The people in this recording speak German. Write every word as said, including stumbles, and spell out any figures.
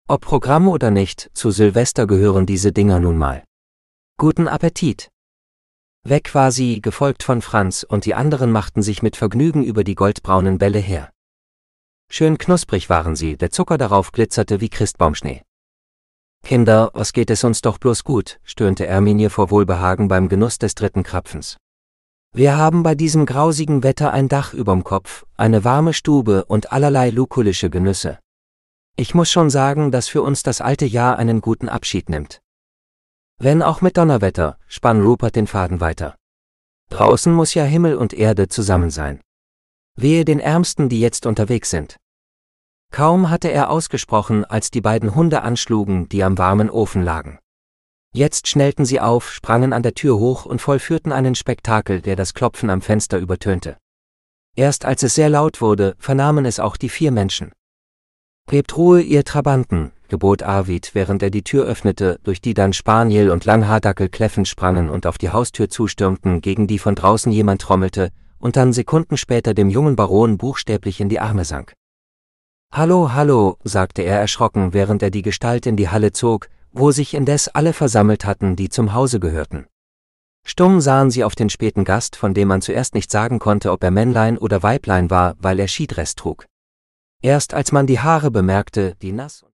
Ob Programm oder nicht, zu Silvester gehören diese Dinger nun mal. Guten Appetit! Weg war sie, gefolgt von Franz, und die anderen machten sich mit Vergnügen über die goldbraunen Bälle her. Schön knusprig waren sie, der Zucker darauf glitzerte wie Christbaumschnee. »Kinder, was geht es uns doch bloß gut«, stöhnte Erminie vor Wohlbehagen beim Genuss des dritten Krapfens. »Wir haben bei diesem grausigen Wetter ein Dach überm Kopf, eine warme Stube und allerlei lukulische Genüsse. Ich muss schon sagen, dass für uns das alte Jahr einen guten Abschied nimmt. Wenn auch mit Donnerwetter«, spann Rupert den Faden weiter. »Draußen muss ja Himmel und Erde zusammen sein. Wehe den Ärmsten, die jetzt unterwegs sind.« Kaum hatte er ausgesprochen, als die beiden Hunde anschlugen, die am warmen Ofen lagen. Jetzt schnellten sie auf, sprangen an der Tür hoch und vollführten einen Spektakel, der das Klopfen am Fenster übertönte. Erst als es sehr laut wurde, vernahmen es auch die vier Menschen. »Gebt Ruhe, ihr Trabanten«, gebot Arvid, während er die Tür öffnete, durch die dann Spaniel und Langhaardackel kläffend sprangen und auf die Haustür zustürmten, gegen die von draußen jemand trommelte und dann Sekunden später dem jungen Baron buchstäblich in die Arme sank. »Hallo, hallo«, sagte er erschrocken, während er die Gestalt in die Halle zog, wo sich indes alle versammelt hatten, die zum Hause gehörten. Stumm sahen sie auf den späten Gast, von dem man zuerst nicht sagen konnte, ob er Männlein oder Weiblein war, weil er Skidress trug. Erst als man die Haare bemerkte, die nass